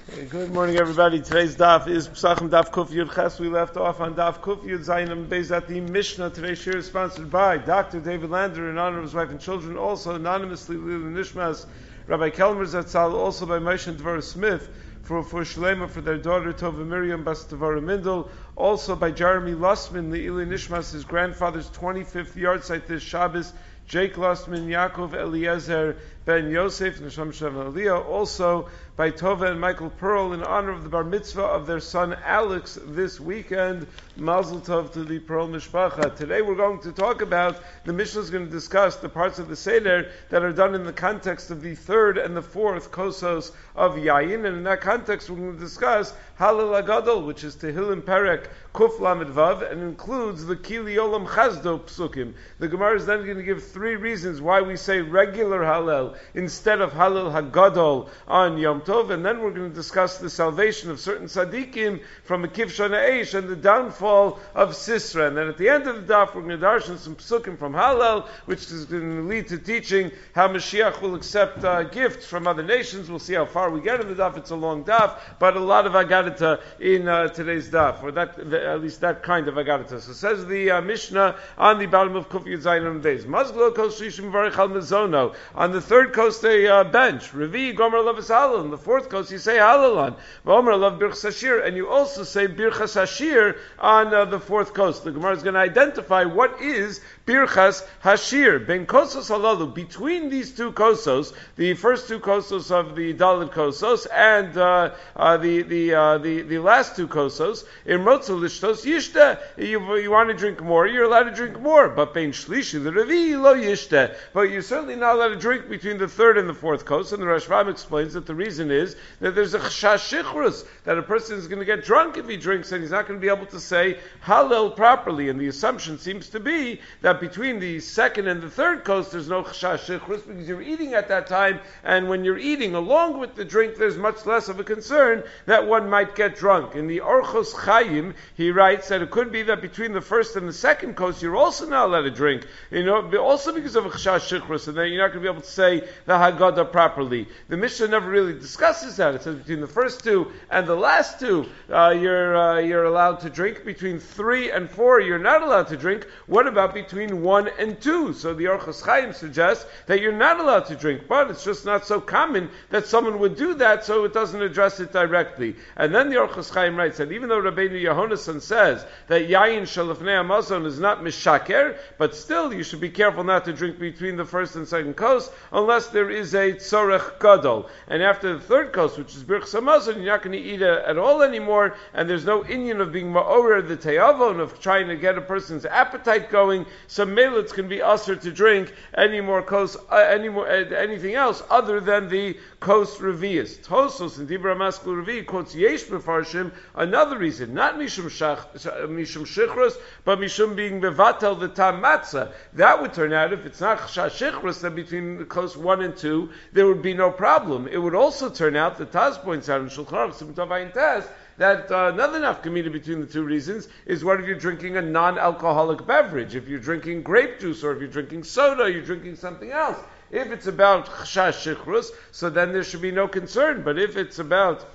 Good morning, everybody. Today's daf is Pesachim Daf Kuf Yud Ches. We left off on Daf Kuf Yud Zayin Beis at the Mishnah. Today's shir is sponsored by Dr. David Lander in honor of his wife and children. Also anonymously Lila Nishmas, Rabbi Kelmer Zatzal. Also by Moshe and Dvorah Smith for Shalema for their daughter Tova Miriam Bas Tavara Mindel. Also by Jeremy Lussman, Lila Nishmas, his grandfather's 25th yahrzeit this Shabbos. Jake Lussman, Yaakov Eliezer Ben Yosef, Neshama Shem Aliyah. Also by Tova and Michael Pearl in honor of the bar mitzvah of their son Alex this weekend. Mazel Tov to the Pearl Mishpacha. Today we're going to talk about, the Mishnah is going to discuss the parts of the Seder that are done in the context of the third and the fourth kosos of Yayin, and in that context we're going to discuss Halal Agadol, which is Tehillim Perek Kuf Lamed Vav, and includes the Kili Olam Chazdo Psukim. The Gemara is then going to give three reasons why we say regular Halal instead of Halal Hagadol on Yom Tov, and then we're going to discuss the salvation of certain tzaddikim from a Kivshon Eish and the downfall of Sisra. And then at the end of the daf, we're going to darshan some psukim from Halal, which is going to lead to teaching how Mashiach will accept gifts from other nations. We'll see how far we get in the daf. It's a long daf, but a lot of Agadita in today's daf, or at least that kind of Agadita. So says the Mishnah on the bottom of Kuf Yud Zayin on days. Mazglo kos shishim varich al mezono. On the third coast they bench. Revi gomer lavas halal. On the fourth coast you say halal on. Vomer lav birchas hashir, and you also say birchas hashir on the fourth coast. The Gemara is going to identify what is birchas hashir. Ben kosos halalu, between these two kosos, the first two kosos of the Dalit kosos and the last two kosos, imrotzu lishtos yishta. You want to drink more, you're allowed to drink more. But ben shlishi the revi lo yishta. But you're certainly not allowed to drink between the third and the fourth coast. And the Rashbam explains that the reason is that there's a chashash shichrus, that a person is going to get drunk if he drinks, and he's not going to be able to say Hallel properly. And the assumption seems to be that between the second and the third coast there's no chashash shichrus, because you're eating at that time, and when you're eating along with the drink there's much less of a concern that one might get drunk. In the Orchos Chaim he writes that it could be that between the first and the second coast you're also not allowed to drink, also because of a chashash shichrus, and then you're not going to be able to say the Haggadah properly. The Mishnah never really discusses that. It says between the first two and the last two you're allowed to drink. Between 3 and 4 you're not allowed to drink. What about between 1 and 2? So the Orchos Chaim suggests that you're not allowed to drink, but it's just not so common that someone would do that, so it doesn't address it directly. And then the Orchos Chaim writes that even though Rabbeinu Yehonasan says that Yayin Shalafnei Amazon is not mishaker, but still you should be careful not to drink between the first and second coast unless there is a tzorech gadol. And after the third coast, which is birchas hamazon, you're not going to eat at all anymore, and there's no inyan of being ma'orer the te'avon, of trying to get a person's appetite going. So melitz can be usher to drink any more coast, anything else other than the coast revius. Tosos and Dibra Maskul Revi quotes yesh befarshim, another reason, not mishum shichrus, but mishum being bevatel the tam matzah. That would turn out, if it's not shichrus, then between the coast 1 and 2 there would be no problem. It would also turn out, the Taz points out in Shulchan Aruch Simtov Ayin Taz, that another nafkamina between the two reasons is what if you're drinking a non-alcoholic beverage. If you're drinking grape juice, or if you're drinking soda, you're drinking something else. If it's about chashash shichrus, so then there should be no concern. But if it's about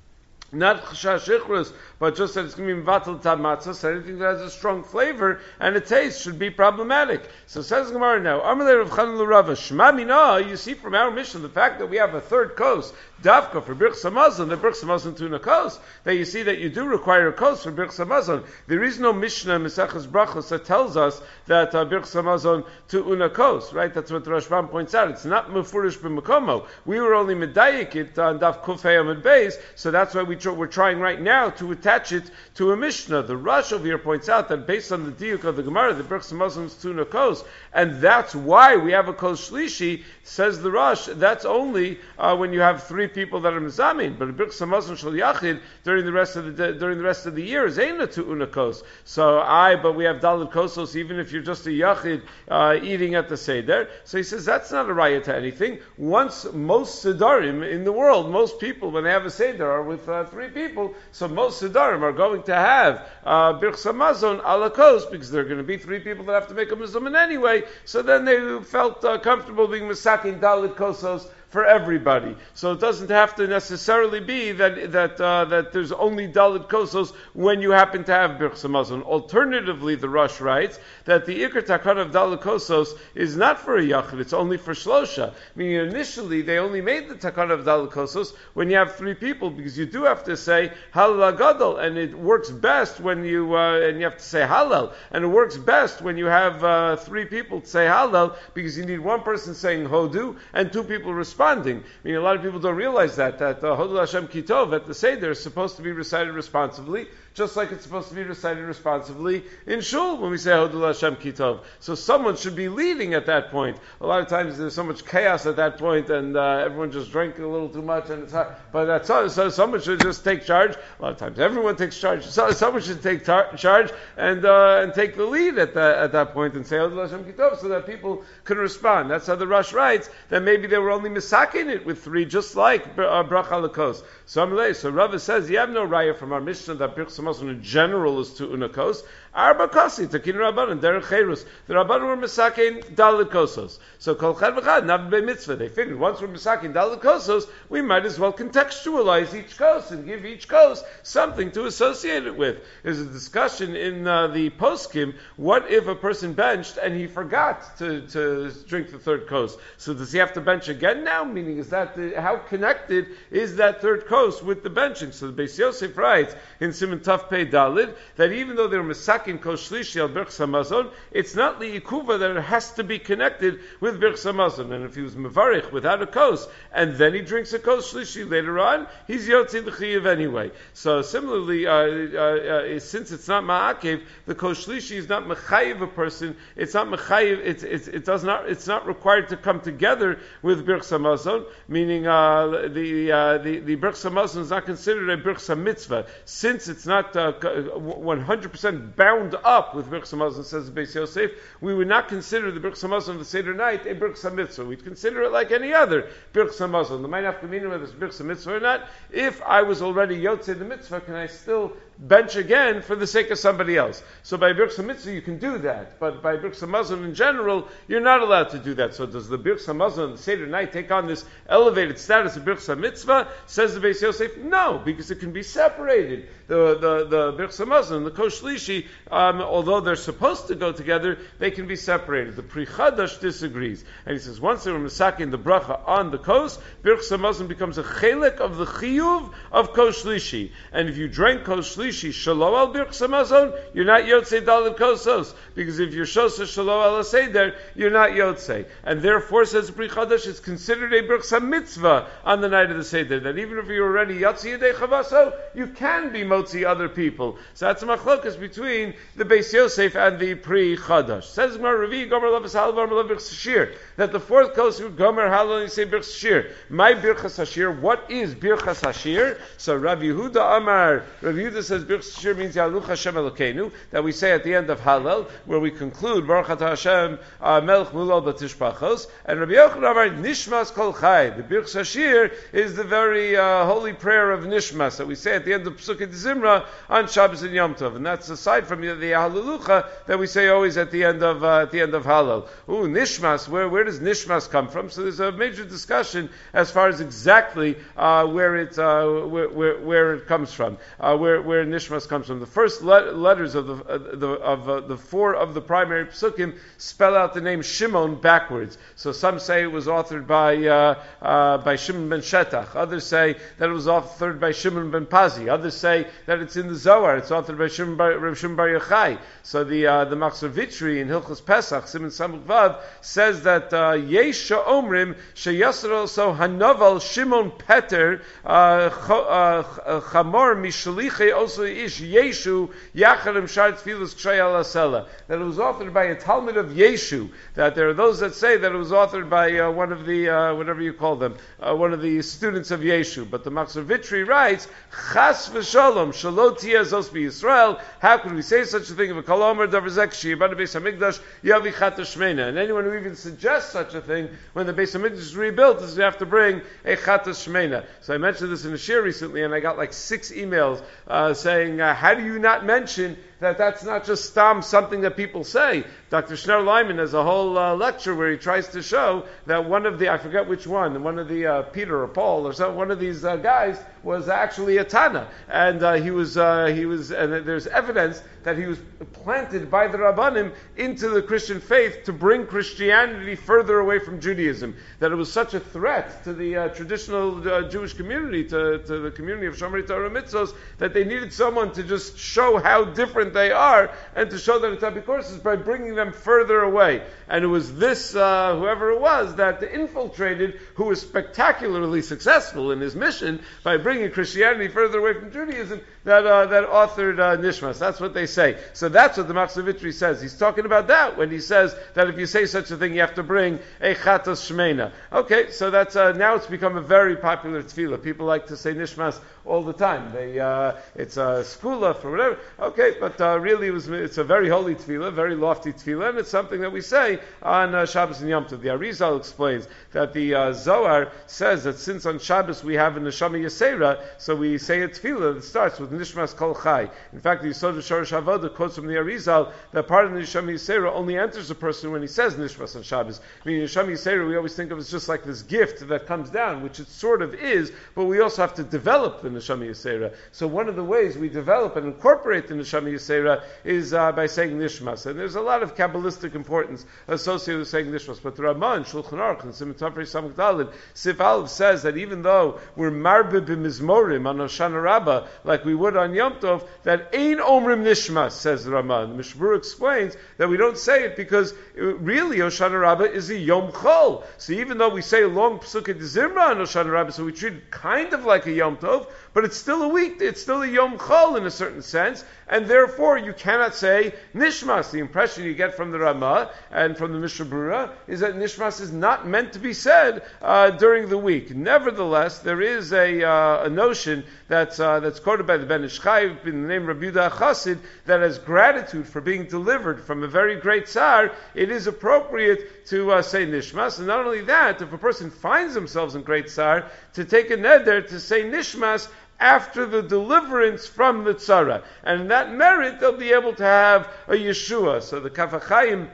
not chashash shichrus, but just that it's going to be mvatal tam matzah, so anything that has a strong flavor and a taste should be problematic. So says Gemara now, Amalei Rav Chanan l'Rava, Shema Mina, you see from our mission, the fact that we have a third coast, Davka for birchas hamazon, the birchas hamazon tuna coast, that you see that you do require a coast for birchas hamazon. There is no Mishnah Mesechus Brachos that tells us that birchas hamazon to una coast, right? That's what the Rashbam points out. It's not mefurish b'makomo. We were only medayik it on Daf Kuf Hayam and Beis, so that's why we're trying right now to attach it to a Mishnah. The Rosh over here points out that based on the diuk of the Gemara, the birchas hamazon is tuna coast, and that's why we have a coast shlishi. Says the Rosh, that's only when you have 3 people that are mizamin, but a birchas hamazon shel yachid during the rest of the year is eina to unakos. But we have daled kosos even if you're just a yachid eating at the seder. So he says that's not a raya to anything. Once most sedarim in the world, most people when they have a seder are with 3 people, so most sedarim are going to have birchas hamazon ala kos, because there are going to be 3 people that have to make a mizamin anyway. So then they felt comfortable being misakin daled kosos for everybody. So it doesn't have to necessarily be that there's only Dalit Kosos when you happen to have Birchas Hamazon. Alternatively, the Rosh writes that the Iker Takana of Dalit Kosos is not for a Yachid, it's only for Shlosha. Meaning initially they only made the Takana of Dalit Kosos when you have three people, because you do have to say Halal Gadol, and it works best when you and you have to say Halal, and it works best when you have three people to say Halal, because you need one person saying Hodu and two people responding. I mean, a lot of people don't realize that Hodu Hashem Kitov at the Seder is supposed to be recited responsibly, just like it's supposed to be recited responsibly in Shul when we say Hodul Hashem Kitov. So someone should be leading at that point. A lot of times there's so much chaos at that point, and everyone just drank a little too much, and it's hard. But that's all. So someone should just take charge. A lot of times everyone takes charge. So someone should take charge and take the lead at that point and say Hodul Hashem Kitov, so that people can respond. That's how the Rosh writes that maybe they were only misaking it with three, just like Bracha Lakos. So Rava says you have no raya from our Mishnah that Birchas Hamazon in general is to Unakos. Arba Kasi, Takin Rabbanan, Derech Cherus. The Rabbanan were Misakin Dalit Kosos. So Kol Chad V'chad, Nav Be Mitzvah. They figured once we're Misakin Dalit Kosos, we might as well contextualize each kos and give each kos something to associate it with. There's a discussion in the poskim, what if a person benched and he forgot to drink the third kos? So does he have to bench again now? Meaning, is that how connected is that third kos with the benching? So the Beis Yosef writes in Siman Taf Pei Dalid that even though they're Misakin Kos Shlishi al Birchas Hamazon, it's not li'ikuva that it has to be connected with Birchas Hamazon. And if he was mevarich without a kos, and then he drinks a kos Shlishi later on, he's Yotzi L'Chiyav anyway. So similarly, since it's not Ma'akev, the kos Shlishi is not Mechayiv a person, it's not Mechayiv, it's not required to come together with Birchas Hamazon, meaning the Birchas Hamazon is not considered a Birchas Mitzvah, since it's not 100% bound up with Birchas Hamazon, says Beis Yosef. We would not consider the Birchas Hamazon of the Seder night a Birchas Mitzvah. We'd consider it like any other Birchas Hamazon. The might have to mean whether it's Birchas Mitzvah or not. If I was already Yotzei the Mitzvah, can I still bench again for the sake of somebody else? So by Birchas Mitzvah you can do that, but by Birchas Hamazon in general, you're not allowed to do that. So does the Birchas Hamazon of the Seder night take on this elevated status of Birchas Mitzvah? Says the Beis Yosef, no, because it can be separated. The Birchas Hamazon and the Kos Shlishi, although they're supposed to go together, they can be separated. The Pri Chadash disagrees, and he says once they were misaking the bracha on the kos, Birchas Hamazon becomes a chelek of the chiyuv of Kos Shlishi. And if you drank Kos Shlishi shelo al Birchas Hamazon, you're not yotzei dalit kosos, because if you're shosa shelo al seder, you're not yotzei. And therefore, says the Pri Chadash, it's considered a Birchas Mitzvah on the night of the seder. That even if you're already yotzei yedei chavaso, you can be motzi other people. So that's a machlokas between the Beis Yosef and the Pri Chadash. Says Gemara Revi Gomer Lavas Halvar Malav Birchas Hashir, that the fourth kos would Gomer Halal and you say Birchas Hashir. My Birchas Hashir, what is Birchas Hashir? So Rav Yehuda Amar, Rav Yehuda says Birchas Hashir means Yaluch Hashem Elokeinu, that we say at the end of Halal, where we conclude Baruch Atah Hashem Melech Mulol Batishpachos, and Rabbi Yochanan Amar Nishmas Kol Chai. The Birchas Hashir is the very holy prayer of Nishmas that we say at the end of Pesukei Zimra on Shabbos and Yom Tov, and that's aside from the Hallelujah that we say always at the end of Hallel. Ooh, Nishmas. Where does Nishmas come from? So there's a major discussion as far as exactly where it comes from, where Nishmas comes from. The first letters of the four of the primary psukim spell out the name Shimon backwards. So some say it was authored by Shimon ben Shetach. Others say that it was authored by Shimon ben Pazi. Others say that it's in the Zohar. It's authored by Rav Shimon Bar Yochai. So the Machzor Vitri in Hilchos Pesach, Siman Samach Vav, says that Yesha Omrim Sheyasro so Hanoval Shimon Peter Chamor Mishaliche also Ish Yeshu Yacharim Shar Tfilos Kshay Alasela. That it was authored by a Talmud of Yeshu. That there are those that say that it was authored by one of the whatever you call them, one of the students of Yeshu. But the Machzor Vitri writes Chas v'Shalom Shalot Tiazos Yisrael. How could we say such a thing of a Kolomer Davrzek Shiyabad Beis Hamikdash Yavi Chatash Shmeina? And anyone who even suggests such a thing when the Beis Hamikdash is rebuilt is to have to bring a Chatash Shmeina. So I mentioned this in a shir recently, and I got like 6 emails saying, how do you not mention that that's not just stam, something that people say? Dr. Schneur Lyman has a whole lecture where he tries to show that one of the, I forget forget which one. One of the Peter or Paul or one of these guys was actually a Tana, and he was, and there's evidence that he was planted by the Rabbanim into the Christian faith to bring Christianity further away from Judaism. That it was such a threat to the traditional Jewish community, to the community of Shomrei Torah Mitzvos, that they needed someone to just show how different they are, and to show that it's Epicurus by bringing them further away. And it was this, whoever it was, that infiltrated, who was spectacularly successful in his mission by bringing Christianity further away from Judaism, that authored Nishmas. That's what they say. So that's what the Machzor Vitri says. He's talking about that when he says that if you say such a thing, you have to bring a Chatas Shmeina. Okay, so that's now it's become a very popular tefillah. People like to say Nishmas all the time. It's a skula for whatever. Okay, but really it's a very holy tefillah, very lofty tefillah, and it's something that we say on Shabbos and Yom Tov. The Arizal explains that the Zohar says that since on Shabbos we have a Neshama Yisera, so we say a tefillah that starts with Nishmas Kol Chai. In fact, the Yisod of Shorosh Avodah quotes from the Arizal that part of the Neshama Yisera only enters a person when he says Nishmas on Shabbos. I mean, Neshama Yisera we always think of as just like this gift that comes down, which it sort of is, but we also have to develop the Neshama Yisera. So one of the ways we develop and incorporate the Neshama Yisera is by saying Nishmas. And there's a lot of Kabbalistic importance associated with saying Nishmas. But the Ramah in Shulchan Aruch, in Siman Tafrei Samach Daled, Sif Aleph says that even though we're marbe b'mizmorim on Hoshana Rabbah, like we would on Yom Tov, that Ein Omrim Nishmas, says the Ramah. The Mishmur explains that we don't say it because really Hoshana Rabbah is a Yom Chol. So even though we say a long Pesukei Zimra on Hoshana Rabbah, so we treat it kind of like a Yom Tov, but it's still a week, it's still a Yom Chol in a certain sense, and therefore you cannot say Nishmas. The impression you get from the Ramah and from the Mishnah Berurah is that Nishmas is not meant to be said during the week. Nevertheless, there is a notion that's quoted by the Ben Ish Chai in the name Rabbi Yehuda Chassid, that as gratitude for being delivered from a very great tsar, it is appropriate to say Nishmas. And not only that, if a person finds themselves in great tsar, to take a neder to say Nishmas after the deliverance from the tzara. And in that merit, they'll be able to have a Yeshua. So the Kaf HaChaim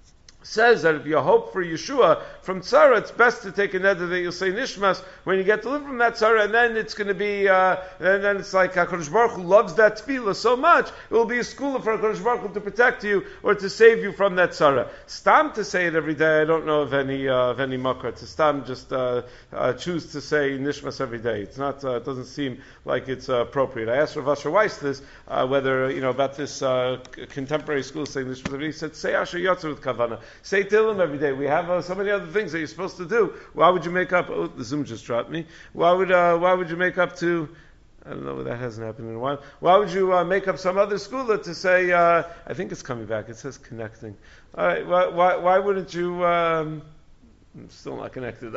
says that if you hope for Yeshua from tzara, it's best to take a neder that you'll say Nishmas when you get delivered from that tzara, and then it's going to be, then it's like HaKadosh Baruch Hu loves that tefillah so much, it will be a school for HaKadosh Baruch Hu to protect you or to save you from that tzara. Stam to say it every day, I don't know of any makar. To Stam just choose to say Nishmas every day. It's not, it doesn't seem like it's appropriate. I asked Rav Asher Weiss this, whether, about this contemporary school saying Nishmas every day. He said, say Asher Yotzer with Kavana. Say Tehillim every day. We have so many other things that you're supposed to do. Why would you make up? Oh, the Zoom just dropped me. Why would you make up to? I don't know, that hasn't happened in a while. Why would you make up some other schooler to say? I think it's coming back. It says connecting. All right. Why wouldn't you? I'm still not connected.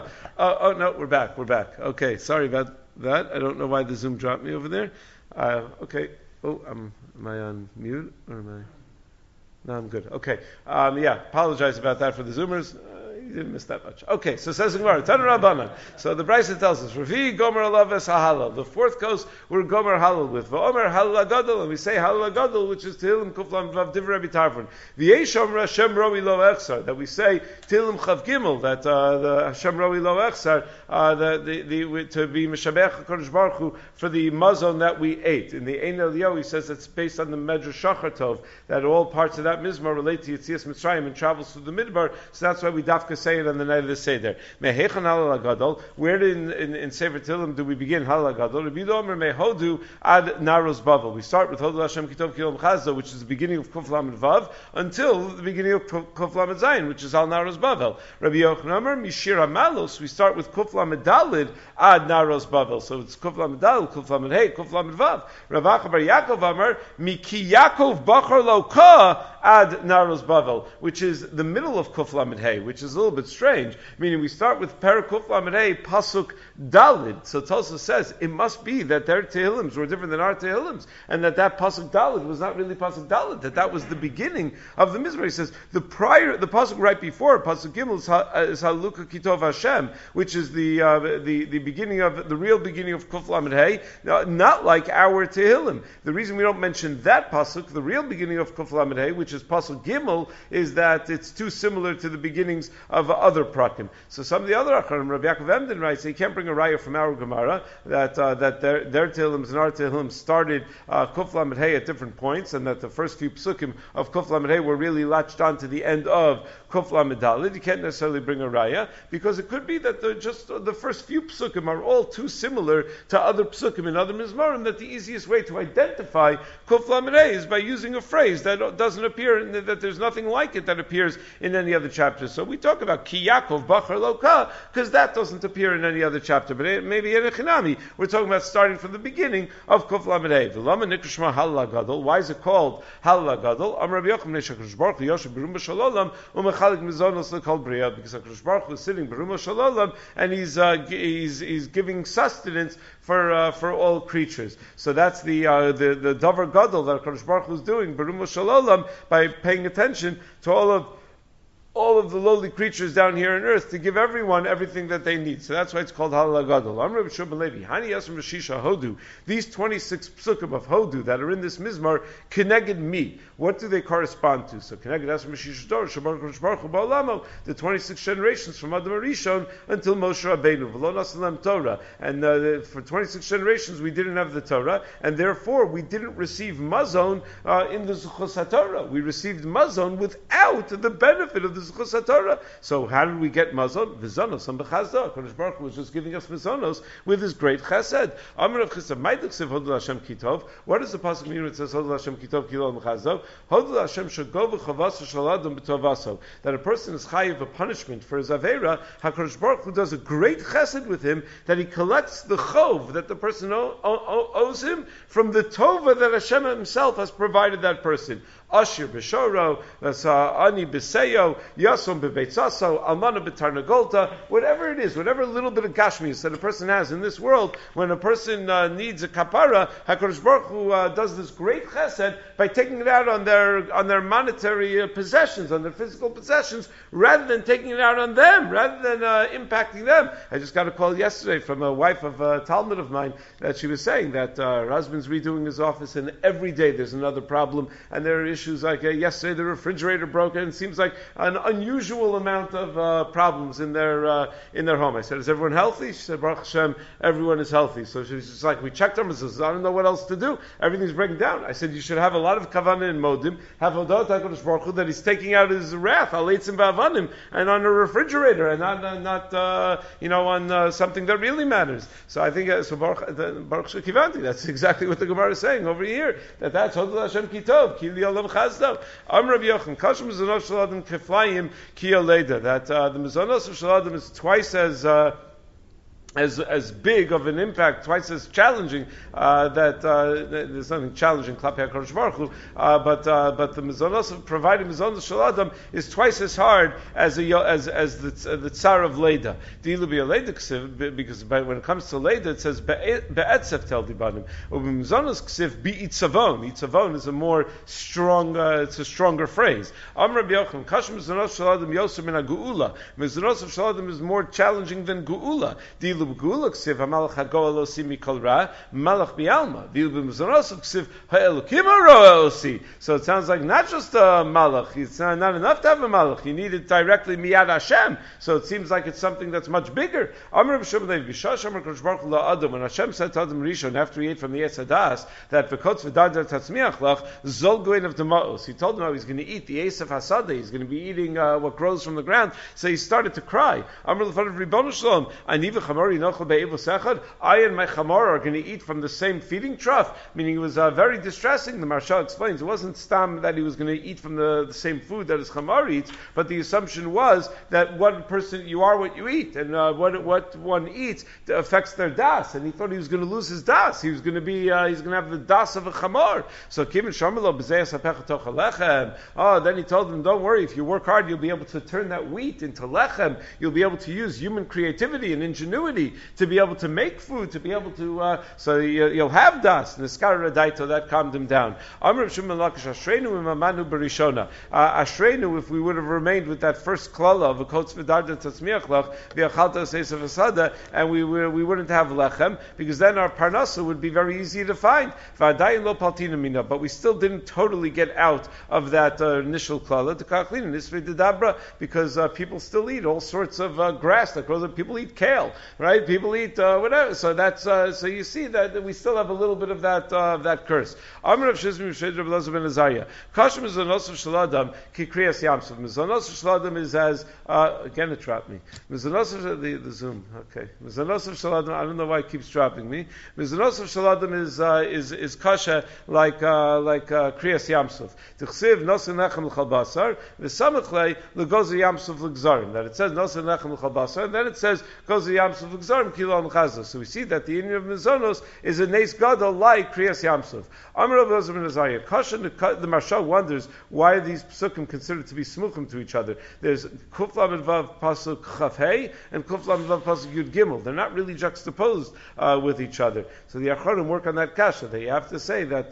Oh no, we're back. Okay, sorry about that. I don't know why the Zoom dropped me over there. Okay. Oh, am I on mute or am I? No, I'm good. Okay. Apologize about that for the Zoomers. You didn't miss that much. Okay, so says the Gemara, Tanu Rabbanan. So the Brisa tells us, Ravi Gomer Alav Es HaHalal. The fourth coast we're Gomer Halal with. V'Omer Halal Agadol, and we say Halal Agadol, which is Tehillim Kuflam Vav Divrei Rabbi Tarfon. V'Yeshom Hashem Roi Lo Echsar, that we say Tehillim Chav Gimel, that the Hashem Roi Lo Echsar, to be Meshabech HaKadosh Baruch Hu for the mazon that we ate. In the Ein Eliyahu, he says it's based on the Medrash Shachar Tov, that all parts of that Mizmar relate to Yetzias Mitzrayim and travels through the Midbar, so that's why we dafka say it on the night of the Seder. Mehechan Halal Agadol. Where in Sefer Tehillim do we begin Halal Agadol? Rabbi Omer Mehodu ad Naros Bavel. We start with Hodu Hashem Kitov Kilom Chazdo, which is the beginning of Kuf Lamed Vav, until the beginning of Kuf Lamed Zayin, which is Al Naros Bavel. Rabbi Yochanan Mishira Malos. We start with Kuf Lamed Dalid ad Naros Bavel. So it's Kuf Lamed Dalid, Kuf Lamed Hey, Kuf Lamed Vav. Rav Acha Bar Yaakov Amar Miki Yaakov Bachar Lo Ka ad Naros Bavel, which is the middle of Kuf Lamed Hey, which is a little bit strange, meaning we start with Perek Kuf Lamed Hey, Pasuk Dalid. So Tosfos says it must be that their Tehillims were different than our Tehillims, and that Pasuk Dalid was not really Pasuk Dalid, that was the beginning of the Mizrah. He says the Pasuk right before Pasuk Gimel is Haluka Kitov Hashem, which is the beginning of the real beginning of Kuf Lamed Hey, not like our Tehillim. The reason we don't mention that Pasuk, the real beginning of Kuf Lamed Hey, which is Pasuk Gimel, is that it's too similar to the beginnings of other prakim. So some of the other Acharim, Rabbi Yaakov Emden writes, you can't bring a raya from our Gemara that their Tehillims and our Tehillim started Kuf Lamed Hey at different points, and that the first few psukim of Kuf Lamed Hey were really latched on to the end of Kuf Lamed Daled. You can't necessarily bring a raya because it could be that the first few psukim are all too similar to other psukim in other mizmarim, that the easiest way to identify Kuf Lamed Hey is by using a phrase that doesn't appear, that there's nothing like it that appears in any other chapter. So we talk about Ki Yaakov Bachar Loka because that doesn't appear in any other chapter. But maybe in Echinami, we're talking about starting from the beginning of Kuf Lamed Hey. V'lama nikrishma Halal Gadol. Why is it called Halal Gadol? Am Rabbi Yochanan Neshach Baruch Hu Yoshev Berum B'Shalolam Umechalik Mizonos L'Kol Bria, because HaKadosh Baruch Hu is sitting Berum B'Shalolam and he's giving sustenance for all creatures. So that's the Davar Gadol that HaKadosh Baruch Hu is doing Berum B'Shalolam by paying attention to all of the lowly creatures down here on earth, to give everyone everything that they need. So that's why it's called Halal Gadol. Amr Rabbi Shimon Levi, Hani Yasrim Shisha Hodu. These 26 psukim of Hodu that are in this Mizmar, Keneged Mi. What do they correspond to? So Keneged Yasrim Shisha Dor, Shabar Baruch Hu Ba'olamo, the 26 generations from Adam Arishon until Moshe Rabbeinu. V'lo Nasalem Torah. And for 26 generations we didn't have the Torah, and therefore we didn't receive Mazon in the Zuchos HaTorah. We received Mazon without the benefit of the Zuchos HaTorah. So how did we get Mazon? Vizonos and Bechazda. HaKadosh Baruch Hu was just giving us Vizonos with his great chesed. Amar of Chesed, Ma'iduk Siv Hodul Hashem Kitov. What does the pasuk mean when it says Hodul Hashem Kitov Kilo Mechazda? Hodul Hashem Shagov V'Chavas Shaladam B'Tovaso. That a person is chayiv a punishment for his avera. HaKadosh Baruch Hu does a great chesed with him, that he collects the chov that the person owes him from the tova that Hashem himself has provided that person. Ashir b'shoro, ani b'seyo, yasom b'beitzaso, almana b'tarnagolta, whatever it is, whatever little bit of gashmius that a person has in this world, when a person needs a kapara, HaKadosh Baruch Hu does this great chesed by taking it out on their monetary possessions, on their physical possessions, rather than taking it out on them, rather than impacting them. I just got a call yesterday from a wife of a Talmud of mine that she was saying that her husband's redoing his office, and every day there's another problem, and there are issues like yesterday the refrigerator broke, and it seems like an unusual amount of problems in their home. I said, is everyone healthy? She said, Baruch Hashem, everyone is healthy. So she's just like, we checked our mitzvahs, I don't know what else to do. Everything's breaking down. I said, you should have a lot of kavanah and modim, have Hodot HaKadosh Baruch Hu that he's taking out his wrath, aleitzim v'avanim, and on a refrigerator, and not on something that really matters. So I think Baruch Shekivanti, that's exactly what the Gemara is saying over here, that's Hodot Hashem Kitov, Ki Li'olam Chazdav. Am Rabbi Yochanan, Kashem Mizonos Shaladim Keflayim Ki Aleda, that the Mizonos of Shaladim is twice as big of an impact, twice as challenging, there's nothing challenging Klapei HaKadosh Baruch Hu, but the mizonos of providing mizonos shel adam is twice as hard as the tsar of Leda. Because when it comes to Leda, it says be'etzef tel dibanim. Mizonos ksiv bi'itzavon. Itzavon is a more strong, it's a stronger phrase. Am Rabbi Yochanan, Kash mizonos shel adam yoser min ha'geula. Mizonos of shel adam is more challenging than geula. Malach hagoel osi mikol ra, malach bialma. So it sounds like not just a malach. It's not enough to have a malach. You need it directly miyad Hashem. So it seems like it's something that's much bigger. When Hashem said to Adam Rishon after he ate from the Eitz Hadas that v'kotz v'dadar tatzmiach lach zol goin of demaos, he told him how he's going to eat the Esav Hasada. He's going to be eating what grows from the ground. So he started to cry. I and my chamor are going to eat from the same feeding trough, meaning it was very distressing. The Maharsha explains it wasn't stam that he was going to eat from the same food that his chamor eats, but the assumption was that one person, you are what you eat, and what one eats affects their das, and he thought he was going to lose his das. He was going to be, he's going to have the das of a chamor. So then he told him, don't worry, if you work hard, you'll be able to turn that wheat into lechem. You'll be able to use human creativity and ingenuity ability to be able to make food, to be able to, so you'll have das. Niskara Radaito, that calmed him down. Amr Shimon Lakish, Ashrenu imamanu barishona. Ashrenu, if we would have remained with that first klala of a kotz v'darda tatzmiach lach, v'achalta seisav asada, and we wouldn't have lechem, because then our parnasa would be very easy to find. V'adayin lo paltina mina, but we still didn't totally get out of that initial klala, to kachlin, nisvei dedabra, because people still eat all sorts of grass that grows up. People eat kale, right? People eat whatever. So that's so you see that we still have a little bit of that curse. Amr of Shizmi Shedr of Elazar ben Azariah. Kashim is Mizonos of Shaladam ki kriyas yamsuf. Mizonos of Shaladam is as again it dropped me. Mizonos of the Zoom. Okay. Mizonos of Shaladam. I don't know why it keeps dropping me. Mizonos of Shaladam is kasha like kriyas yamsuf. Tichsiv nosin lechem l'chalbasar v'samachlei l'gozer yamsuf l'gzarim. That it says nosin lechem l'chalbasar, and then it says gozer yamsuf l'gzarim kilo l'chazos. So we see that the union of mizonos is a neis gadol like kriyas yamsuf. Amr of Elazar ben Azariah. Kasha the Marsha wonders why are these psukim considered to be smuchim to each other. There's kuf lamed vav pasuk chaf hey and kuf lamed vav pasuk yud gimel. They're not really juxtaposed with each other. So the Achronim work on that kasha. They have to say that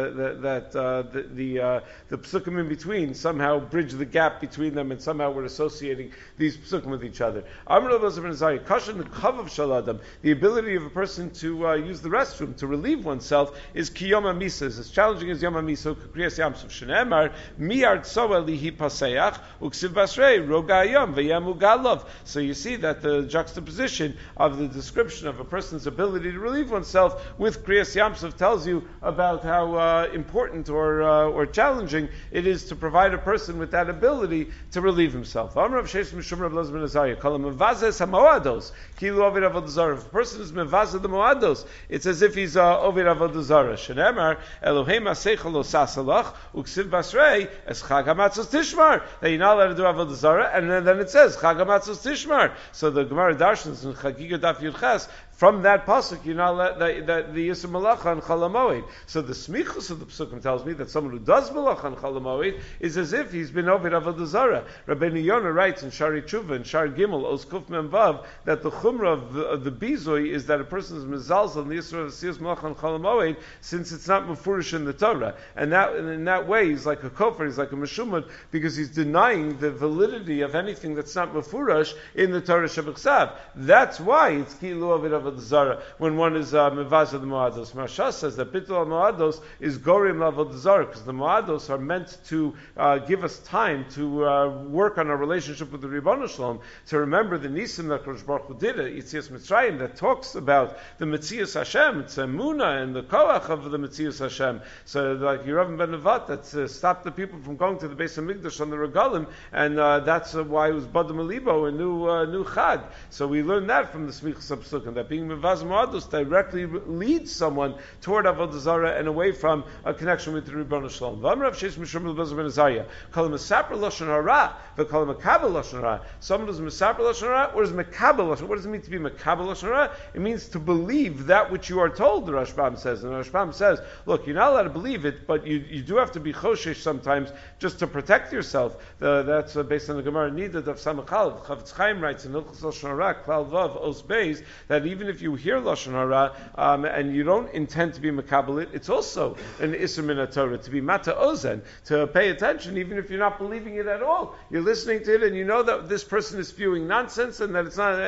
the psukim in between somehow bridge the gap between them, and somehow we're associating these psukim with each other. Amr of Elazar ben Azariah. Kasha the kav of shaladam. The ability of a person to use the restroom to relieve oneself is kiyoma misa. As challenging as Yom HaMisa, Kriyas Yamsuf Shenemar, Miyard Soa Lihi Paseach, Uksiv Basrei, Rogayam, Vayam Ugalov. So you see that the juxtaposition of the description of a person's ability to relieve oneself with Kriyas Yamsuf tells you about how important or challenging it is to provide a person with that ability to relieve himself. Amr of Sheish Mishum Rav Elazar ben Azariah, Kol Mevazes HaMoados, Kilu Ovid Avodah Zarah. If a person is Mevazes the Moados, it's as if he's Ovid Avodah Zarah. Shenemar, Elohim Aseichel Lo Sasalach Uksiv Basrei Es Chag HaMatzos Tishmar, that you're not allowed to do Avodah Zarah, and then it says Chag HaMatzos Tishmar. So the Gemara Darshans in Chagiga Daf Yud Ches, from that pasuk, you're not let that the Yisur Malacha on Chol HaMoed. So the smichus of the psukim tells me that someone who does Malacha on Chol HaMoed is as if he's been over Avodah Zarah. Rabbeinu Yonah writes in Shari Tshuva and Shari Gimel Os Kuf Mem Vav that the chumrah of the bizoi is that a person is mezalzel in the Yisur of Siyas Malacha on Chol HaMoed, since it's not mefurish in the Torah, and in that way he's like a kofar, he's like a meshumad, because he's denying the validity of anything that's not mefurish in the Torah Shebechsav. That's why it's kilu of it of the Zara when one is mevaz of the Moados. Marsha says that Bittul Moados is gorim of the Zara, because the Moados are meant to give us time to work on our relationship with the Ribono Shalom, to remember the Nisim that Kodesh Baruch Hu did at Yitzias Mitzrayim, that talks about the Metzias Hashem, it's Emunah and the Koach of the Metzias Hashem. So like Yeravam ben Nevat that stopped the people from going to the Beis HaMikdash on the Regalim, and that's why it was Badam Alibo, a new Chag. So we learn that from the Smichas HaPsukim, that being Mevaz Moados directly leads someone toward Avodah Zarah and away from a connection with the Ribono Shalom. V'amrav Sheish Mishum Elazar ben Azariah, Kol Mesaper Lashon Hara, v'Kol Mekabel Lashon Hara. Someone who's Mesaper Lashon Hara, or is Mekabel Lashon Hara? What does it mean to be Mekabel Lashon Hara? It means to believe that which you are told, the Rashbam says. And the Rashbam says, look, you're not allowed to believe it, but you do have to be choshesh sometimes just to protect yourself. That's based on the Gemara Nida of Samachal. Chavetz Chaim writes in Hilchos Lashon Hara, Klal Vav, Os Beis, that even if you hear Lashon Hara and you don't intend to be Mekabel it, it's also an Isser Min HaTorah, to be Mata Ozen, to pay attention even if you're not believing it at all. You're listening to it and you know that this person is spewing nonsense and that it's not,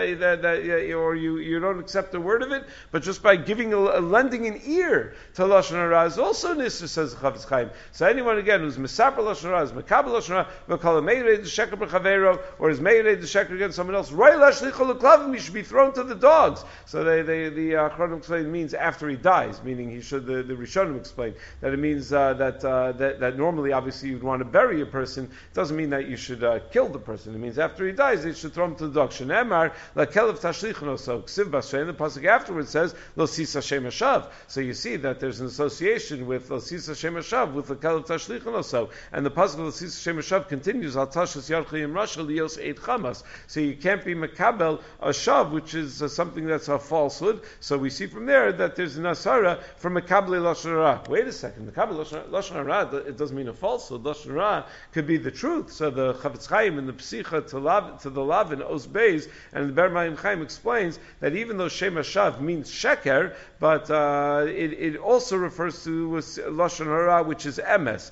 or you don't accept a word of it, but just by giving lending an ear to Lashon Hara is also an Isser, says Chavetz Chaim. So anyone again who's Mesaper Lashon Hara, is Mekabel Lashon Hara, we'll call him Meirei D'Sheker B'Chavero, or is Meirei D'Sheker against someone else, Roi Lashlicho L'Klavim, he should be thrown to the dogs. So the Achronim explain means after he dies, meaning he should, the Rishonim explain that it means that normally obviously you'd want to bury a person. It doesn't mean that you should kill the person. It means after he dies, they should throw him to the dogs. Shenemar L'Kelev Tashlichno, so Ksiv Basrei, the pasuk afterwards says Lo Sis Hashem Hashav. So you see that there's an association with Lo Sis Hashem Hashav with L'Kelev Tashlichno. So and the pasuk of Lo Sis Hashem Hashav continues Al Tashlis Yarchayim Rasha Lios Eid Chamas. So you can't be Mekabel a shav, which is something that's a a falsehood. So we see from there that there's an asara from a Kabbalah Lashon Hara. Wait a second, the Kabbalah Lashon Hara, it doesn't mean a falsehood. Lashon Hara could be the truth. So the Chavetz Chaim in the Psicha to the Lavin, Os Beis, and the Ber Mayim Chaim explains that even though Shem Hashav means sheker, but it also refers to Lashon Hara, which is emes.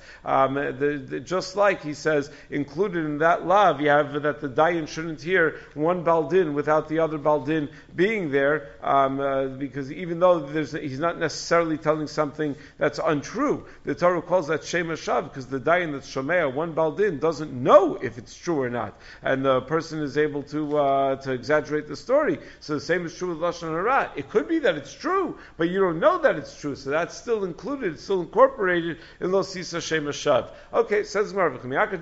Just like he says, included in that lav, you have that the dayan shouldn't hear one baldin without the other baldin being there, because even though he's not necessarily telling something that's untrue, the Torah calls that Shem Hashav, because the dayan that's shomea, one baldin, doesn't know if it's true or not, and the person is able to exaggerate the story. So the same is true with Lashon Hara. It could be that it's true, but you don't know that it's true, so that's still included, it's still incorporated in Lo Sisa Shem Hashav. Okay, says Marv,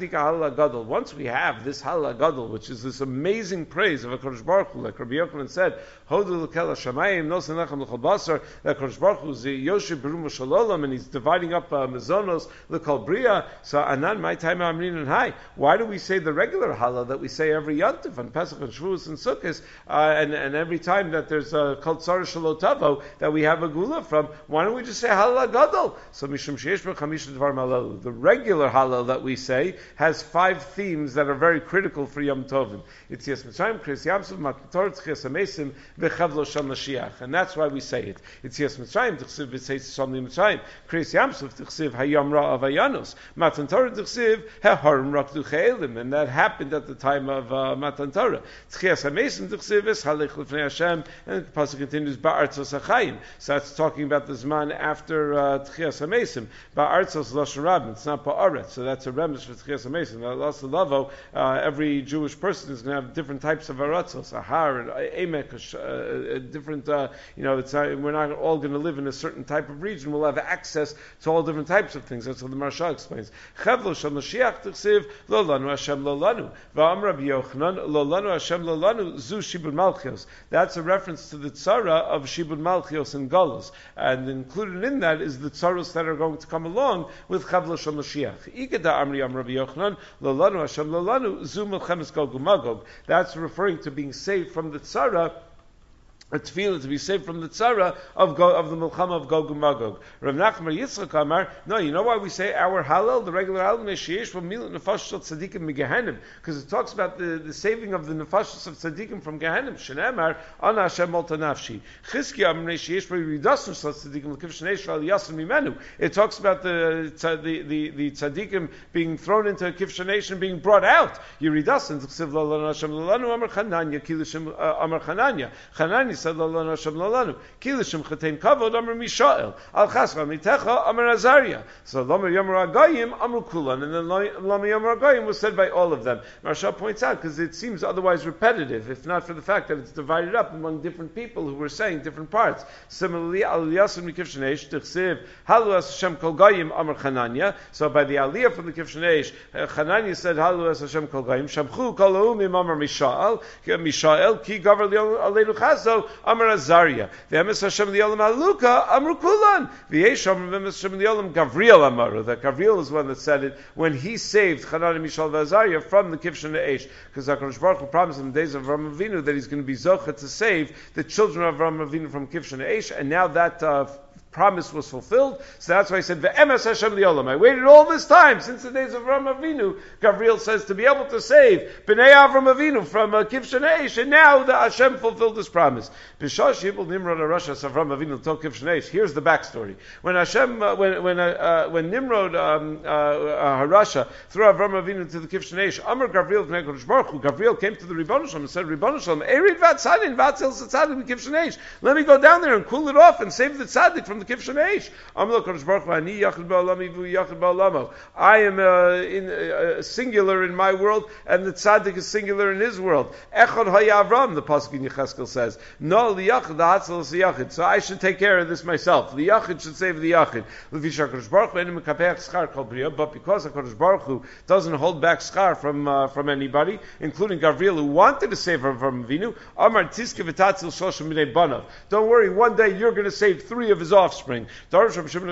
once we have this Halal Gadol, which is this amazing praise of HaKadosh Baruch Hu, like Rabbi Yochanan said, Hodu l'kel ha-shamayim, nosen lechem l'chol basar, that HaKadosh Baruch Hu is Yoshev Berum Shalolam, and he's dividing up Mazonos l'kol Bria, so Anan, my time Amrin and Hai. Why do we say the regular Halal that we say every Yontif, on Pesach and Shavuos and Sukkot, and every time that there's a Kol Tzara Shalotavo, that we have a Gula from, why don't we just say Halal Gadol? So Mishum Sheyesh B'chamisha Dvar Malalu. The regular Halal that we say has 5 themes that are very critical for Yom Tovim. It's Yes Mitzrayim, Kriyas Yamsuf, Matan Torah, Tchias HaMesim, V'chavlo Shal Mashiach. And that's why we say it. It's Yes Mitzrayim, T'chsiv V'tzeis Shal Mitzrayim, Kriyas Yamsuf, T'chsiv Hayam Ra Avayanos, Matan Torah, T'chsiv Haharim Rakdu Che'elim. And that happened at the time of Matan Torah. Tchias HaMesim, T'chsiv Es Halech L'fnei Hashem, and the pasuk continues, Ba'artzos HaChaim. So that's talking about the Zman after Tchias HaMesim. Ba'artzos Lashon Rabbin. It's not Ba'aretz. So that's a remes for Tchias HaMesim. Also, Lavo, every Jewish person is going to have different types of aratzos, a har, emek, different. We're not all going to live in a certain type of region. We'll have access to all different types of things. That's what the Maharsha explains. Chavlo shel Mashiach t'chsiv lo lanu Hashem lo lanu. Va'am Rabbi Yochanan lo lanu Hashem lo lanu zu shibud malchios. That's a reference to the tzara of shibud malchios and galus, and included in that is the tzaros that are going to come along with Chavlo shel Mashiach. Igeda Amri Am Rabbi Yochanan lo lanu Hashem lo lanu zu melchemes Gog uMagog. That's referring to being saved from the tzara, a tefillah to be saved from the tzara of the Milchama of Gog and Magog. Rav Nachman Yitzchak Amar, no, you know why we say our Hallel, the regular Hallel, Nesheyesh from Milut Nefashos of Tzadikim Megehenim, because it talks about the saving of the Nefashos of Tzadikim from Gehenim. Shenemar, Ana Hashem Malta Nafshi. Chizki Amar Nesheyesh for Yiridasnu Tzadikim L'kiv Shnei Shal Yasim Mimenu. It talks about the Tzadikim being thrown into a Kiv Shnei and being brought out. Yiridasnu Tzadikim L'Lanu Hashem L'Lanu Amar Chananya Kilishim Amar Chananya. Chananya said Lalanu Hashem Lalanu. Kilishim Chatein Kavod Amar Mishael. Al Chasra Mitecha Amar Azariah. So Lamer Yamar Agayim Amar Kulan, and then Lamer Yamar Agayim was said by all of them. Maharsha points out because it seems otherwise repetitive, if not for the fact that it's divided up among different people who were saying different parts. Similarly, Al Yasim Mikiv Shnesh Tichsiv Halu As Hashem Kol Gayim Amar Chananya. So by the Aliyah from the Kiv Shnesh, Chananya said Halu As Hashem Kol Gayim Shamchu Kol Laumim Amar Mishael Ki Gavar Aleinu Chazo Amar Azariah. V'emes Hashem Li'olam Aluka Amru Kulan. V'yesh Amar v'emes Hashem Li'olam Gavriel Amaru. That Gavriel is one that said it when he saved Chananya, Mishael, v'Azariah from the Kivshan Eish. Because HaKadosh Baruch Hu promised in the days of Avraham Avinu that he's going to be zocha to save the children of Avraham Avinu from Kivshan Eish, and now that promise was fulfilled. So that's why I said, Ve'emes Hashem Li'olam. I waited all this time, since the days of Avraham Avinu, Gabriel says, to be able to save B'nai Avraham Avinu from Kivshan Eish, and now the Hashem fulfilled this promise. B'shosh Yibul Nimrod HaRasha Avraham Avinu told Kivshan Eish. Here's the backstory. When Hashem, when Nimrod HaRasha threw Avraham Avinu to the Kivshan Eish, Amar Gabriel B'nai Kodesh Baruch Hu, Gabriel came to the Ribbon Shalom and said, Ribbon Shalom, Erid Vatzadim, Vatzil Tzaddik Kivshan Eish. Let me go down there and cool it off and save the Tzaddik from the Kivshan Eish. I am singular in my world, and the tzaddik is singular in his world. Echad haya Avram, the pasuk in Yecheskel says. No, liyachid, the hatzal is liyachid. So I should take care of this myself. Liyachid should save the yachid. But because HaKadosh Baruch Hu doesn't hold back schar from anybody, including Gabriel, who wanted to save her from Avinu, Amar tiske v'tatzil shloshim minei banav. Don't worry, one day you're going to save 3 of his offspring. offspring. When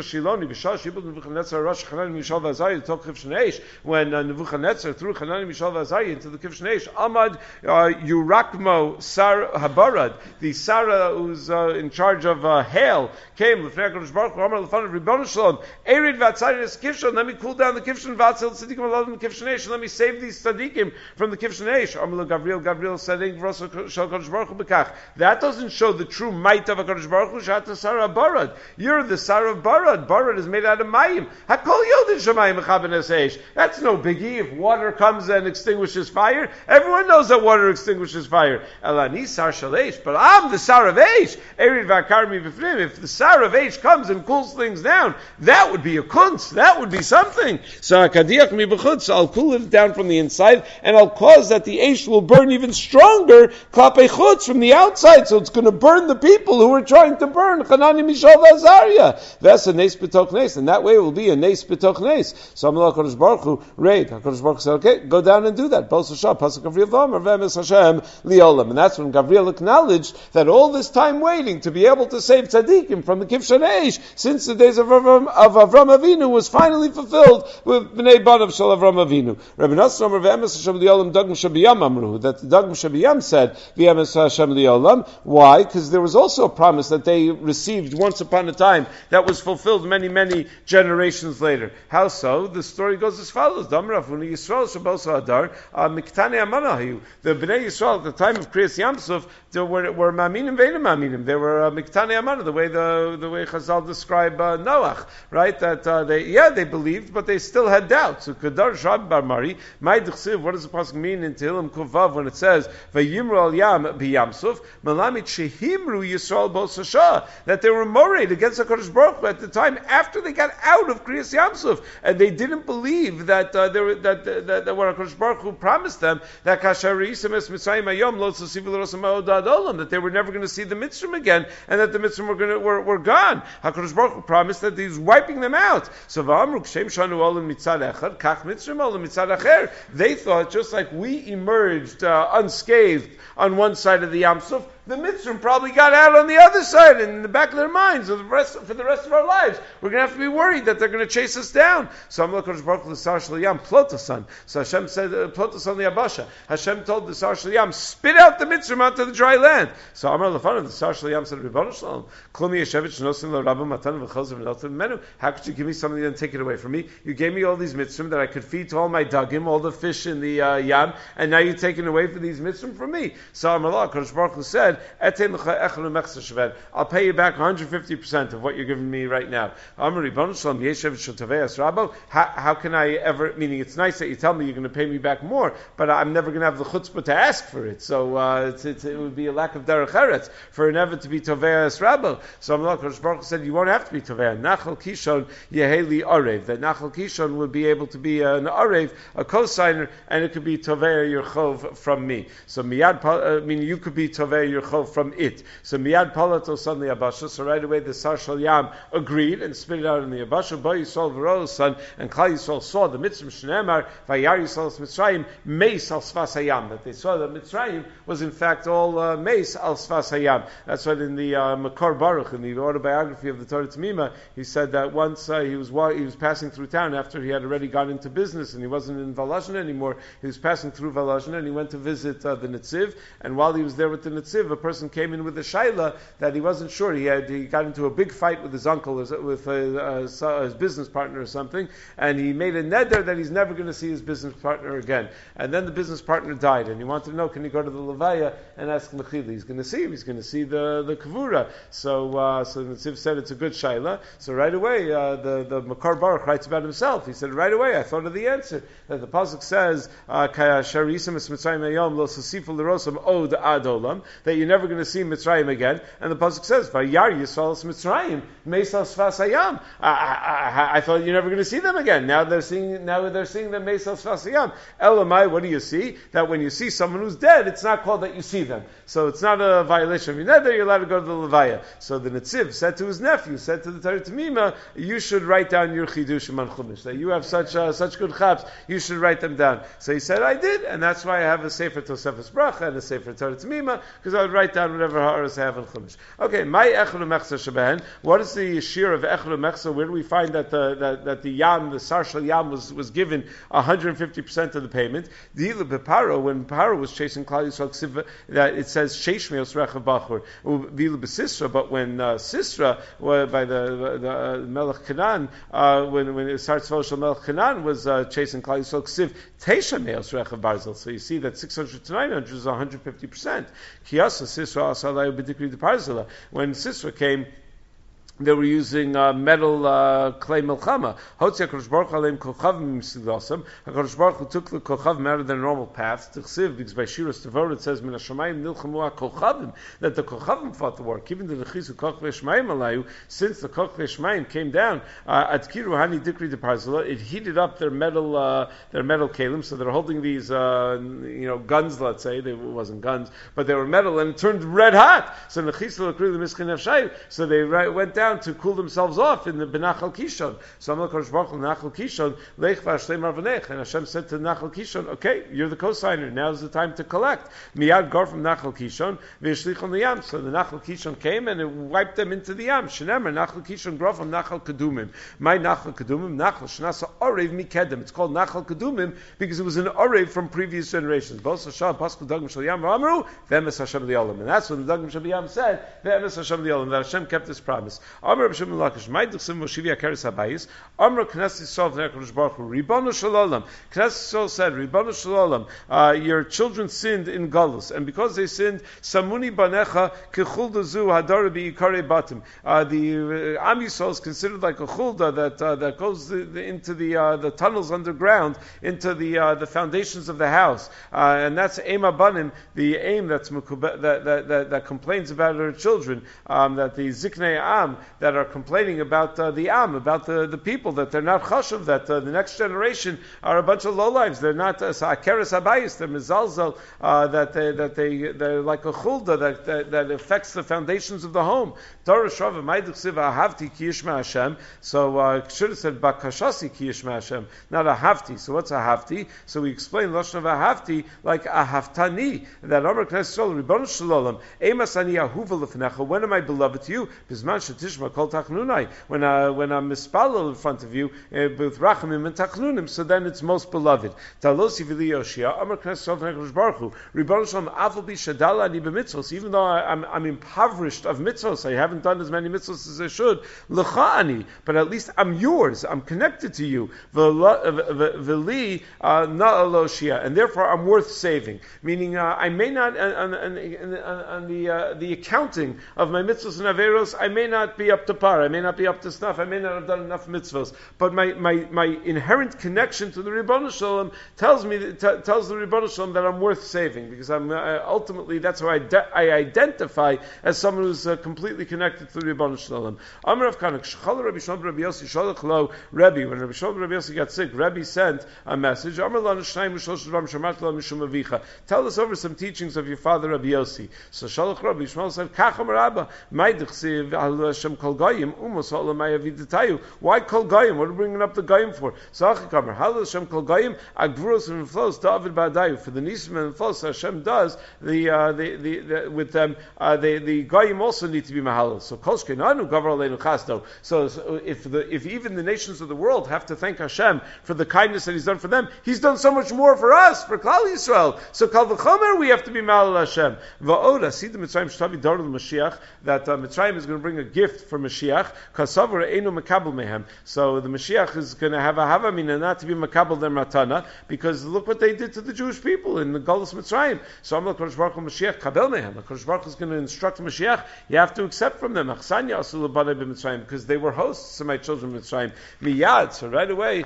Nebuchadnezzar threw Hanani, Mishael, and Azariah into the Kivshan Eish, Amad Yurakmo Sar Habarad, the Sarah who's in charge of hail, came, let me cool down the Kivshan Vatzil Tzadikim Alad in the Kivshan Eish, and let me save these Tzadikim from the Kivshan Eish. Gabriel said, that doesn't show the true might of HaKadosh Baruch Hu, Shata Sarah Barad. You're the Sarah of Barad. Barad is made out of Mayim. Hakol Yodin Shemayim Mechabenes Eish. That's no biggie. If water comes and extinguishes fire, everyone knows that water extinguishes fire. Elani Sar Shalesh, but I'm the Sar of Eish. Erid Vakarmi B'fnim. If the Sar of Eish comes and cools things down, that would be a kunz. That would be something. So Akadiach Mi B'chutz, I'll cool it down from the inside, and I'll cause that the Eish will burn even stronger Klapei Chutz from the outside. So it's going to burn the people who are trying to burn Hanani, Mishael, Azariah. That's a Nes B'toch Nes, and that way it will be a Nes B'toch Nes. So Amalek HaKadosh Baruch Hu, Raid. HaKadosh Baruch Hu said, okay, go down and do that. Pasuk Gavriel V'Omer, V'emes Hashem Liolam. And that's when Gavriel acknowledged that all this time waiting to be able to save Tzadikim from the Kivshan Eish, since the days of Avram Avinu, was finally fulfilled with Bnei Banav Shel Avram Avinu. Rabbi Nassim Omer, V'emes Hashem Liolam, Dagim Shabiyam Amru, that the Dagim Shabiyam said, V'emes Hashem Liolam. Why? Because there was also a promise that they received once upon a time that was fulfilled many, many generations later. How so? The story goes as follows. The Bnei Yisrael at the time of Kriyas Yamsuf were Maminim Ve'enim Maminim. They were Miktane Amana, the way Chazal describe Noach, right? That they believed, but they still had doubts. So Kedar Shab Bar Mari, what does the pasuk mean in Tehillim Kuvav when it says Vayimru al Yam b'Yamsuf Malamit Shehimru Yisrael Bosasha, that they were morayed against HaKadosh Baruch Hu at the time after they got out of Kriyas Yamsuf, and they didn't believe that that what HaKadosh Baruch Hu promised them, that Kasher Yisem Es Mitzrayim Hayom Lo Tzasiv L'Rosam Ha'odad Olam, that they were never going to see the Mitzrayim again, and that the Mitzrayim were gone. HaKadosh Baruch Hu promised that He was wiping them out. So V'amru Kshem Shanu Olam Mitzad Echad Kach Mitzrayim Olam Mitzad Acher. They thought just like we emerged unscathed on one side of the Yamsuf, the Mitzrayim probably got out on the other side, and in the back of their minds, for the rest of our lives, we're going to have to be worried that they're going to chase us down. So Amalek Baruch Hu Sar Shel Yam Plotasan. So Hashem said Plotasan li'Abasha. Hashem told the Sar Shel Yam, spit out the Mitzrayim onto the dry land. So Amar Lefanav, the Sar Shel Yam said, Ribono Shalom, Klumi Yeshevich Nosin LaRabba Matan V'Chozer V'Notin Menu. How could you give me something and take it away from me? You gave me all these Mitzrayim that I could feed to all my dagim, all the fish in the Yam, and now you're taking away for these Mitzrayim from me. So Amar Baruch Hu said, I'll pay you back 150% of what you're giving me right now. How can I ever, meaning it's nice that you tell me you're going to pay me back more, but I'm never going to have the chutzpah to ask for it. So it would be a lack of derech eretz for an ever to be Tovei Es Rabbo. So HaKadosh Baruch Hu said, you won't have to be Tovei. Nachal Kishon Yeheli Arev. That Nachal Kishon would be able to be an Arev, a co-signer, and it could be Tovei your chov from me. So Miyad, meaning you could be Tovei your chov from it. So Miyad Palato son the Yabasha. So right away the Sar Shel Yam agreed and spit it out in the Yabasha. Bo Yisrael V'Ro's son, and Klal Yisrael saw the Mitzrayim Shneimar Vayar Yisrael Mitzrayim Meis al Sfas Hayam. That they saw that Mitzrayim was in fact all Meis al Sfas Hayam. That's what in the Makor Baruch, in the autobiography of the Torah T'mima, he said that once he was passing through town after he had already gone into business and he wasn't in Volozhin anymore. He was passing through Volozhin and he went to visit the Netziv. And while he was there with the Netziv, a person came in with a shaila that he wasn't sure. He got into a big fight with his uncle, with his business partner or something, and he made a neder that he's never going to see his business partner again. And then the business partner died, and he wanted to know, can he go to the Levaya and ask Mechili? He's going to see him. He's going to see the Kavura. So the Netziv said it's a good shaila. So right away, the Makar Baruch writes about himself. He said, right away, I thought of the answer. That the pasuk says, that you're never going to see Mitzrayim again, and the pasuk says, "Vayar Yisrael Mitzrayim Meisal Sfas Hayam." I thought you're never going to see them again. Now they're seeing them Meisal Sfas Hayam. Elamai, what do you see? That when you see someone who's dead, it's not called that you see them. So it's not a violation of your neder. You're allowed to go to the Levaya. So the Netziv said to his nephew, said to the Torah T'mima, you should write down your chidushim on Chumash. That you have such good chaps, you should write them down. So he said, I did, and that's why I have a Sefer Tosefes Bracha and a Sefer Torah T'mima, because I would write down whatever ha'aras have in Chumash. Okay, my echad u'mechza shebehen. What is the shear of echad u'mechza? Where do we find that the yam, the sar shel yam, was given 150% of the payment? Dilu beparo, when Paro was chasing Klal Yisrael, that it says sheish meos rechav bachur. Dilu besisra, but when Sisra, by the Melech Canaan, when Sar Tzvah shel Melech Canaan was chasing Klal Yisrael, ksiv teisha meos rechav barzel. So you see that 600 to 900 is 150%. Kiyasa Sisra asalayu b'dikri de parzela. When Sisra came, they were using metal clay milchama. Hotzi HaKadosh Baruch Hu aleim kochavim misidosam. HaKadosh Baruch Hu took the kochavim out of their normal paths. T'chsiv, because by Shiras Tevor it says, Min HaShamayim nilchamu HaKochavim, that the kochavim fought the war. Given the Nechisu Koch V'Shmayim alayu, since the Koch V'Shmayim came down, at Kiru Hani Dikri de Parzela, it heated up their metal kalim, so they're holding these, guns, let's say. It wasn't guns, but they were metal, and it turned red hot. So Nechisu L'Kru L'Mischin Nefshayu, so they went down to cool themselves off in the Benachal Kishon. So Amalek Kodesh Baruch Hu Nachal Kishon Leich V'Ashlei Marvanech, and Hashem said to Nachal Kishon, okay, you're the co-signer. Now's the time to collect. Miyad gar from Nachal Kishon V'Yishlichon Liyam. So the Nachal Kishon came and it wiped them into the Yam. Shenemer Nachal Kishon grow from Nachal Kedumim. My Nachal Kedumim Nachal Shnasa Orev Mikedem. It's called Nachal Kedumim because it was an Orev from previous generations. Bos Hashem Pasku Dagim Shel Yam Amru V'Emes Hashem Li'olam. And that's when the Dagim Shel Yam said V'Emes Hashem Li'olam, that Hashem kept His promise. Amr B'Shem Lakish, my Duchsim Moshivi Akeres Habayis, Amr Knesset Yisrael V'nei HaKadosh Baruch Hu, Ribbono Shel Olam. Knesset Yisrael said, Ribbono Shel Olam, your children sinned in Galus, and because they sinned, Samuni Banecha Kechulda Zu Hadar B'Yikare Batim. The Am Yisrael is considered like a chulda that goes into the tunnels underground, into the foundations of the house, and that's Ema Banim, the aim that complains about her children, that the Ziknei Am that are complaining about the Am, about the people, that they're not chashuv, that the next generation are a bunch of lowlives. They're not akeres habayis. They're mizalzel. They're like a chulda that affects the foundations of the home. Torah Shrava Ma'iduk Siva Ahavti Ki Yishma Hashem. So should have said Bakashasi Ki Yishma Hashem, not Ahavti. So what's Ahavti? So we explain Lashon of Ahavti like Ahavtani. That Amar Knesset Yisrael Ribbono Shel Olam Emas Ani Ahuva Lefnecha. When am I beloved to you? Bisman Shetishma Kol Tachnunai. When I'm mispalel in front of you with Rachamim and Tachnunim, so then it's most beloved. Talosi V'li Yoshia Amar Knesset Yisrael V'nei Baruch Hu Ribbono Shel Olam Aval Bi Shadala Ani B'Mitzvos. Even though I'm impoverished of mitzvos, I haven't done as many mitzvos as I should. L'cha ani, but at least I'm yours. I'm connected to you. V'li na'aloshia, and therefore I'm worth saving. Meaning, I may not on the accounting of my mitzvos and averos, I may not be up to par. I may not be up to snuff. I may not have done enough mitzvos. But my inherent connection to the Ribbono Shel Olam tells the Ribbono Shel Olam that I'm worth saving, because I'm ultimately that's how I identify as someone who's completely connected to the Ribbono Shel Olam. Amar Rav Kanak, Shechala Rabbi Shimon Rabbi Yossi Shalach Lo Rebbe. When Rabbi Shimon Rabbi Yossi got sick, Rebbe sent a message. Amar Lanu Shnayim V'Shlosh Dvarim Shamat Lo Mishum Avicha. Tell us over some teachings of your father Rabbi Yossi. So Shalach Rabbi Shimon said, Kach Amar Abba, May D'chsiv Al Hashem Kol Goyim Umos Ha'olam Aviditayu. Why Kol Goyim? What are we bringing up the Goyim for? So Achik Amar Hal Hashem Kol Goyim Agvuros and Flows David Ba'adayu. For the Nisim and Flows, Hashem does with them. The Goyim also need to be Mahalal. So Kolshkenanu Gavar Aleinu Chasdo. So if even the nations of the world have to thank Hashem for the kindness that He's done for them, He's done so much more for us, for Klal Yisrael. So Kal V'chomer, we have to be Mahalal Hashem. Va'oda, see the Mitzrayim Shtavi Darul Mashiach, that Mitzrayim is going to bring a gift for Mashiach. Kasavar Einu Makabel Mehem. So the Mashiach is going to have a Havamina, not to be Makabel their Matana, because look what they did to the Jewish people in the Galus Mitzrayim. So Amal Kodesh Baruch Hu Mashiach Kabel Mehem. Kodesh Baruch Hu is going to instruct Mashiach. You have to accept from them. Because they were hosts of my children Mitzrayim. Miyad, so right away,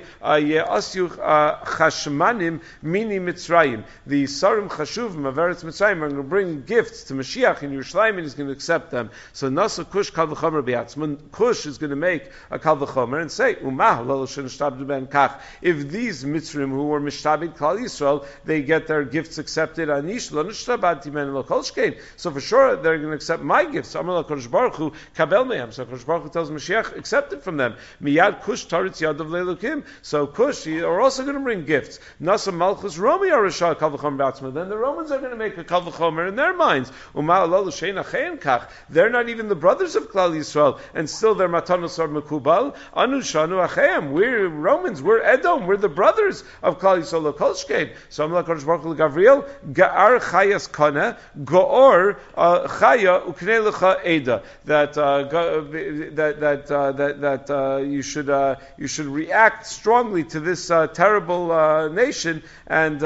Chashmanim Mini Mitzrayim. The Sarim Chashuvim of Eretz Mitzrayim are going to bring gifts to Mashiach in Yerushalayim, and He's going to accept them. So Nasa Kush Kal V'chomer Be'atzman, Kush is going to make a Kal V'chomer and say, Umah, Lelo Shenishtabdu Ben Kach. If these Mitzrim who were Mishtabid Klal Yisrael, they get their gifts accepted, Anish, Lo Nishtabadti Men Lo Kol Shkein. So for sure, they're going to accept my gifts. Amar LaKadosh Baruch Hu, Kabel Mehem. So Kadosh Baruch Hu tells Mashiach, accept it from them. Miyad Kush Taritz Yadav Leilukim. So Kush are also going to bring gifts. Nasa Malchus Romi Arishah Kal V'chomer Be'atzman. Then the Romans are going to make a Kal V'chomer in their minds. Umah Lelo Shein Achein Kach. They're not even the brothers of Klal Yisrael, and still they're Matanos or Mekubal. Anu Shanu Acheim. We're Romans. We're Edom. We're the brothers of Klal Yisrael. Lo Kol Shkein. So Amar LaKadosh Baruch Hu Gavriel Ga'ar Chayas Kana Goor Chaya Uknei Lecha Eda. That you should react strongly to this terrible nation and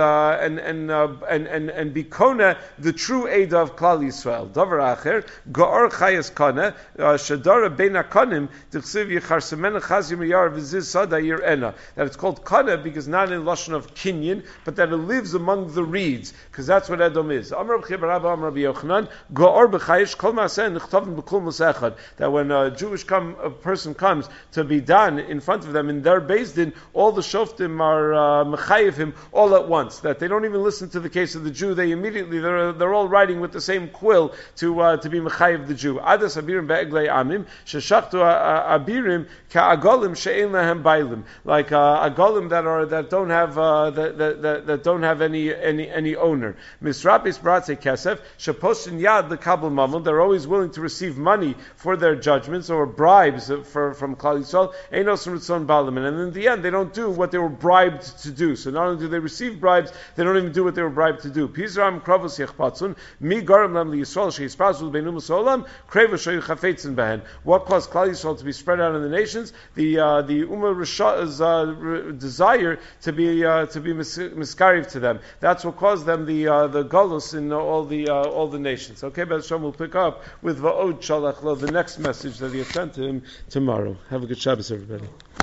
be kona the true Eda of Klal Yisrael. Davar Acher Goor Chayas Kana Shadara Bein Akanim Tichsiv Yicharsemena Chazim Yar V'Ziz Sada Yirena. That it's called Kana because not in lashon of kinyan, but that it lives among the reeds, because that's what Edom is. Amar Rabbi Barabba, Amar Rabbi Yochanan, Go'or b'chayish kol ma'aseh nichtavim b'kul musechad. That when a Jewish person comes to be done in front of them in their Beis Din, all the shoftim are mechayiv him all at once. That they don't even listen to the case of the Jew. They immediately they're all writing with the same quill to be mechayiv the Jew. Adas abirim be'eglei amim sheshachtu abirim ka'agolim she'ein lehem bailim. Like agolim that don't have any owner. Misrapis bratze kesef sheposhin yad the kabel mamon. They're always willing to receive money for their judgments or bribes from Klal Yisrael. Einos ritzon balim, and in the end they don't do what they were bribed to do. So not only do they receive bribes, they don't even do what they were bribed to do. Pizram kravos yechpatzun mi garam lam liyisrael sheyispazul beinum solam kreva shoyu chafetzin behen. What caused Klal Yisrael to be spread out in the nations? The Ummah Risha's desire to be miskariv to them. That's what caused them the galus in all the nations. Okay, but Hashem will pick up with Va'od Shalach Lo, the next message that he has sent to him tomorrow. Have a good Shabbos, everybody.